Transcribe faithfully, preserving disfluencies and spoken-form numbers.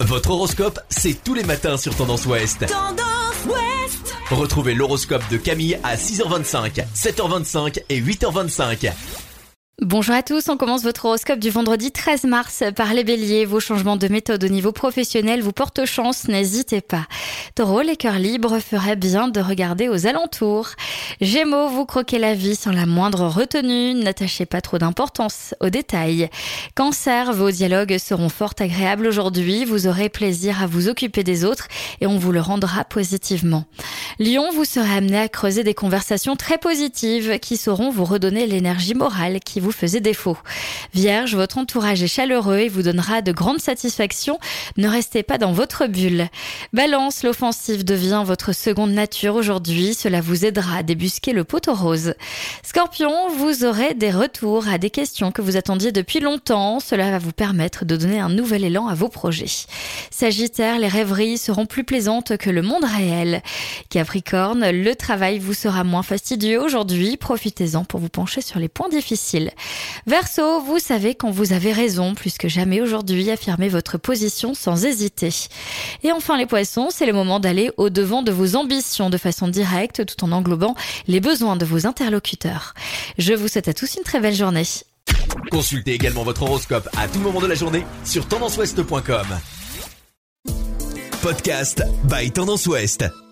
Votre horoscope, c'est tous les matins sur Tendance Ouest. Tendance Ouest. Retrouvez l'horoscope de Camille à six heures vingt-cinq, sept heures vingt-cinq et huit heures vingt-cinq. Bonjour à tous, on commence votre horoscope du vendredi treize mars par les béliers. Vos changements de méthode au niveau professionnel vous portent chance, n'hésitez pas. Taureau, les cœurs libres feraient bien de regarder aux alentours. Gémeaux, vous croquez la vie sans la moindre retenue, n'attachez pas trop d'importance aux détails. Cancer, vos dialogues seront fort agréables aujourd'hui, vous aurez plaisir à vous occuper des autres et on vous le rendra positivement. Lion, vous serez amené à creuser des conversations très positives qui sauront vous redonner l'énergie morale qui vous faisait défaut. Vierge, votre entourage est chaleureux et vous donnera de grandes satisfactions. Ne restez pas dans votre bulle. Balance, l'offensive devient votre seconde nature aujourd'hui. Cela vous aidera à débusquer le poteau rose. Scorpion, vous aurez des retours à des questions que vous attendiez depuis longtemps. Cela va vous permettre de donner un nouvel élan à vos projets. Sagittaire, les rêveries seront plus plaisantes que le monde réel. Capricorne, le travail vous sera moins fastidieux aujourd'hui. Profitez-en pour vous pencher sur les points difficiles. Verseau, vous savez quand vous avez raison, plus que jamais aujourd'hui, affirmez votre position sans hésiter. Et enfin les poissons, c'est le moment d'aller au-devant de vos ambitions de façon directe tout en englobant les besoins de vos interlocuteurs. Je vous souhaite à tous une très belle journée. Consultez également votre horoscope à tout moment de la journée sur tendance ouest point com. Podcast by Tendance Ouest.